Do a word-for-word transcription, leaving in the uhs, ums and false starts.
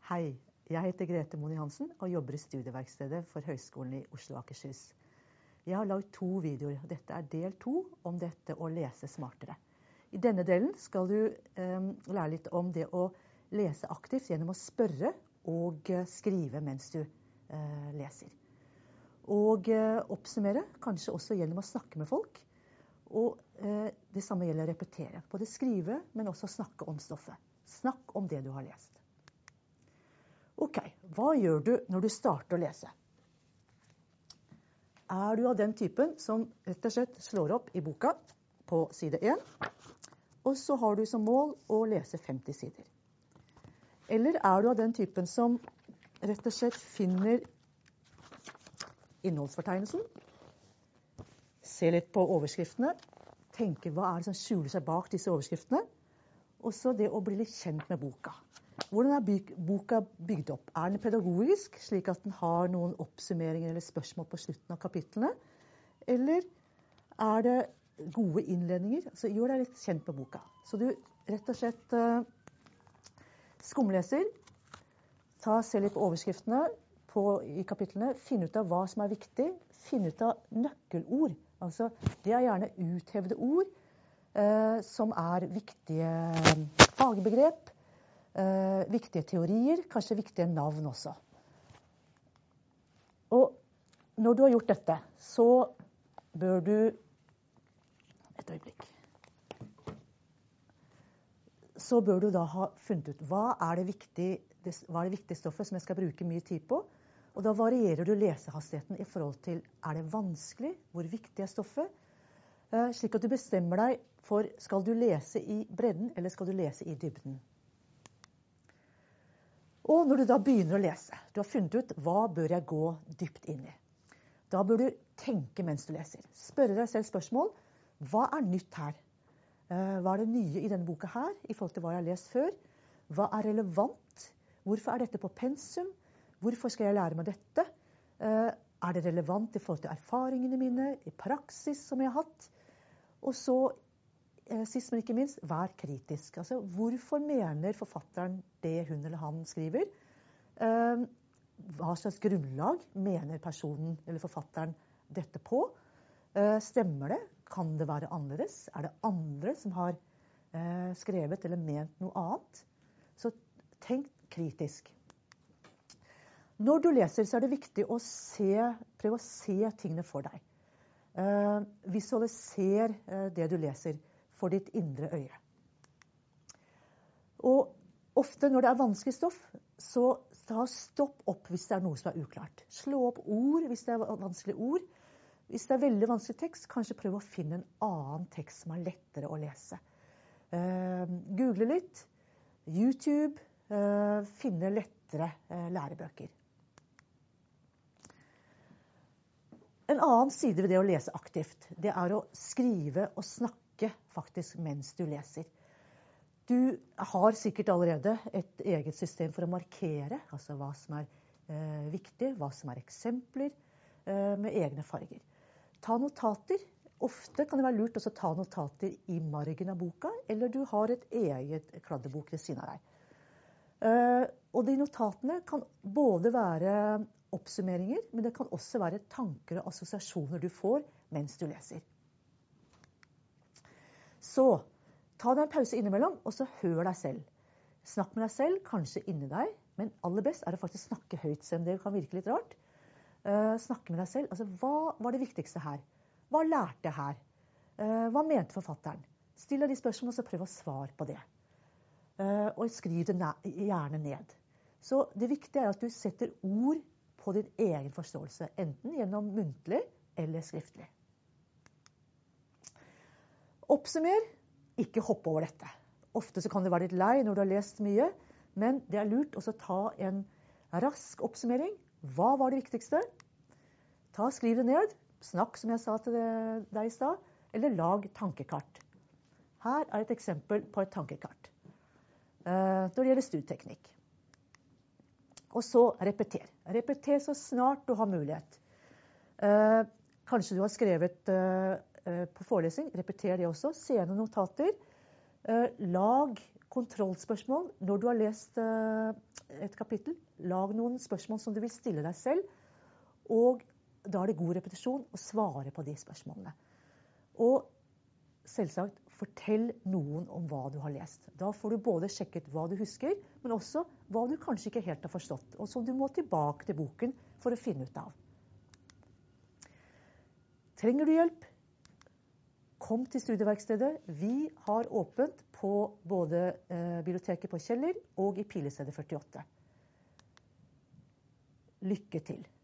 Hei, jeg heter Grete Moni Hansen og jobber i studieverkstedet for Høgskolen i Oslo og Akershus. Jeg har laget to videoer. Dette er del to om dette å lese smartere. I denne delen skal du eh, lære litt om det å lese aktivt gjennom å spørre og skrive mens du eh, leser. Og eh, oppsummere, kanskje også gjennom å snakke med folk. Og eh, det samme gjelder å repetere. Både skrive, men også snakke om stoffet. Snakk om det du har lest. Ok, hva gjør du når du starter å lese? Er du av den typen som rett og slett slår opp i boka på side én, og så har du som mål å lese femti sider? Eller er du av den typen som rett og slett finner innholdsfortegnelsen, ser litt på overskriftene, tenker hva er det som skjuler seg bak disse overskriftene, og så det å bli litt kjent med boka. Hvordan er byg, boka bygd opp? Er den pedagogisk, slik at den har noen oppsummeringer eller spørsmål på slutten av kapitlene? Eller er det gode innledninger? Altså, gjør deg litt kjent med boka. Så du rett og slett uh, skumleser, ta, se litt på overskriftene på, i kapitlene, finne ut av hva som er viktig, finne ut av nøkkelord. Altså, det er gjerne uthevde ord uh, som er viktige fagbegrep, Uh, viktige teorier, kanskje viktige navn også. Og når du har gjort dette, så bør du et øyeblikk. Så bør du da ha funnet ut hva er det viktige, det, hva er det viktige stoffet som jeg skal bruke mye tid på. Og da varierer du lesehastigheten i forhold til er det vanskelig, hvor viktig er stoffet, uh, slik at du bestemmer deg for skal du lese i bredden eller skal du lese i dybden. Og når du da begynner å lese, du har funnet ut hva bør jeg gå dypt inn i. Da bør du tenke mens du leser. Spørre deg selv spørsmål. Hva er nytt her? Hva er det nye i denne boka her i forhold til hva jeg har lest før? Hva er relevant? Hvorfor er dette på pensum? Hvorfor skal jeg lære meg dette? Er det relevant i forhold til erfaringene mine, i praksis som jeg har hatt? Og så sist, men ikke minst, vær kritisk. Altså, hvorfor mener forfatteren det hun eller han skriver? Eh, hva slags grunnlag mener personen eller forfatteren dette på? Eh, stemmer det? Kan det være annerledes? Er det andre som har eh, skrevet eller ment noe annet? Så tenk kritisk. Når du leser, så er det viktig å se, prøve å se tingene for deg. Eh, visualiser eh, det du leser for ditt indre øye. Og ofte når det er vanskelig stoff, så ta stopp opp hvis det er noe som er uklart. Slå opp ord hvis det er vanskelige ord. Hvis det er veldig vanskelig tekst, kanskje prøve å finne en annen tekst som er lettere å lese. Uh, Google litt, YouTube, uh, finne lettere uh, lærebøker. En annen side ved det å lese aktivt, det er å skrive og snakke faktisk mens du leser. Du har sikkert allerede et eget system for å markere, altså hva som er eh, viktig, hva som er eksempler eh, med egne farger. Ta notater. Ofte kan det være lurt også å ta notater i margen av boka, eller du har et eget kladdebok ved siden av deg. Eh, og de notatene kan både være oppsummeringer, men det kan også være tanker og assosiasjoner du får mens du leser. Så ta deg en pause innimellom, og så hør deg selv. Snakk med deg selv, kanskje inni deg, men aller best er det faktisk å snakke høyt, selv om det kan virke litt rart. Uh, snakke med deg selv. Altså, hva var det viktigste her? Hva lærte jeg her? Uh, hva mente forfatteren? Still deg de spørsmålene, og så prøv å svare på det. Uh, og skriv det gjerne ned. Så det viktige er at du setter ord på din egen forståelse, enten gjennom muntlig eller skriftlig. Oppsummer, ikke hoppe over dette. Ofte så kan det være litt lei når du har lest mye, men det er lurt også å ta en rask oppsummering. Hva var det viktigste? Ta, skriv det ned, snakk som jeg sa til deg i stad, eller lag tankekart. Her er et eksempel på et tankekart. Uh, når det gjelder studieteknikk. Og så repeter. Repeter så snart du har mulighet. Uh, kanskje du har skrevet uh, på forelesning, repeter det også, se gjennom notater, eh, lag kontrollspørsmål. Når du har lest et kapittel, lag noen spørsmål som du vil stille deg selv, og da er det god repetisjon å svare på de spørsmålene. Og selvsagt, fortell noen om hva du har lest. Da får du både sjekket hva du husker, men også hva du kanskje ikke helt har forstått, og som du må tilbake til boken for å finne ut av. Trenger du hjelp? Kom til studieverkstedet. Vi har åpent på både eh, biblioteket på Kjeller og i Pilestedet førtiåtte. Lykke til!